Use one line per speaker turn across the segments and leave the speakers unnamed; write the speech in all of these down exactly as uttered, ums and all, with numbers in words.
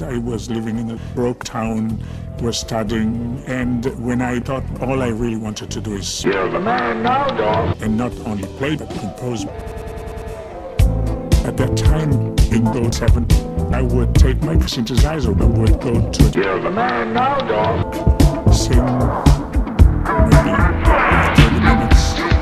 I was living in a broke town, was studying, and when I thought all I really wanted to do is
You're the man now, dog.
And not only play but compose. At that time, in those seven, I would take my synthesizer, I would go to
You're the man now, dog.
Sing maybe thirty minutes.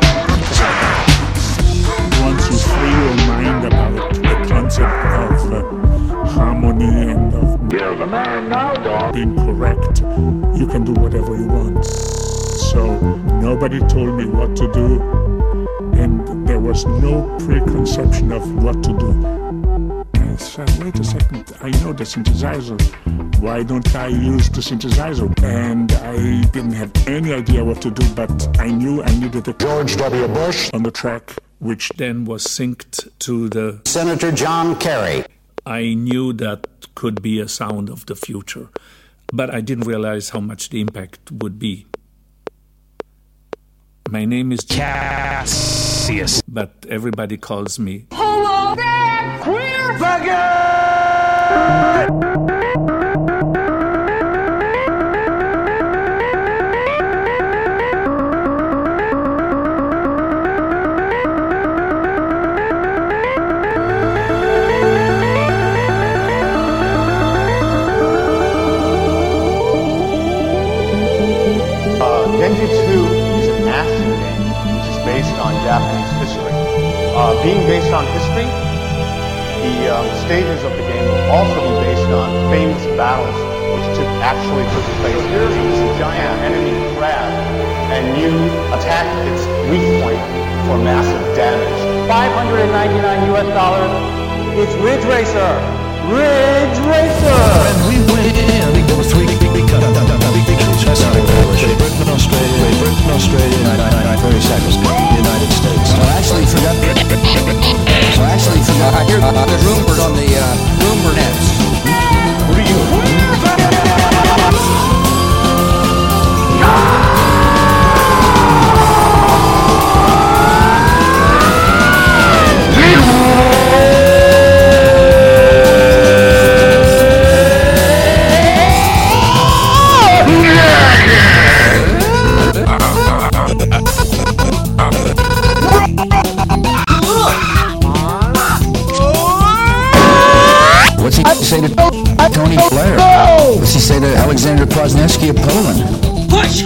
Once you free your mind about the concept of uh, harmony and of
You're the man now, dog.
being correct, you can do whatever you want. So nobody told me what to do, and there was no preconception of what to do. I said, wait a second, I know the synthesizer. Why don't I use the synthesizer? And I didn't have any idea what to do, but I knew I needed a
George W. Bush
on the track, which then was synced to the
Senator John Kerry.
I knew that could be a sound of the future, but I didn't realize how much the impact would be. My name is Cassius, but everybody calls me
Hello there, queer faggot!
Genjutsu is an action game which is based on Japanese history. Uh, being based on history, the um, stages of the game will also be based on famous battles which took, actually took place. Here's this giant enemy crab, and you attack its weak point for massive damage.
five hundred ninety-nine U S dollars. It's Ridge Racer. Ridge Racer.
When we went in, there were three big, big, big, big, big, big countries. That's not a coalition. Britain, Australia, Great Britain, Australia, and thirty seconds. The United States.
I actually forgot. I actually forgot. I hear uh, there's rumors on the uh, rumor nets.
Who do you?
What's he say to Tony Blair? What's he say to Alexander Kwasniewski of Poland?
Push!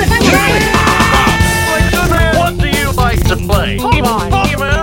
What do you like to play?
Hold on.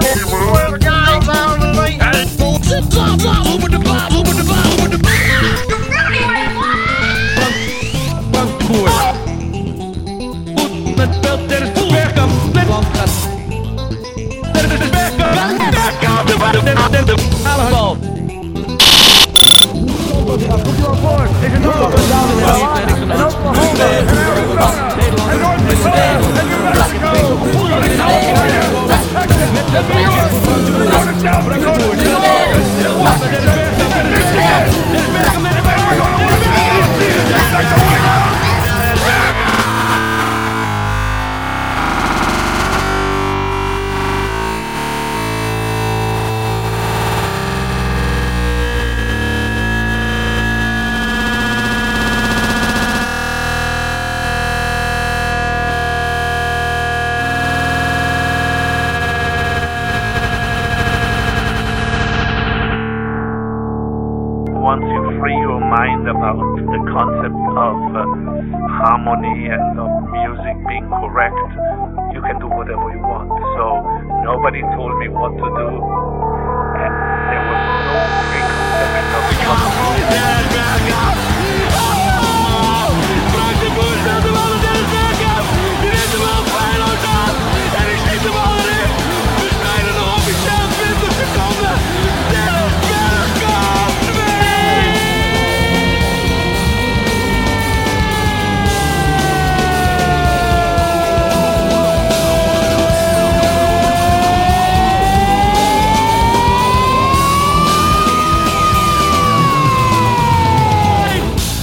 Once you free your mind about the concept of uh, harmony and of music being correct, you can do whatever you want. So nobody told me what to do.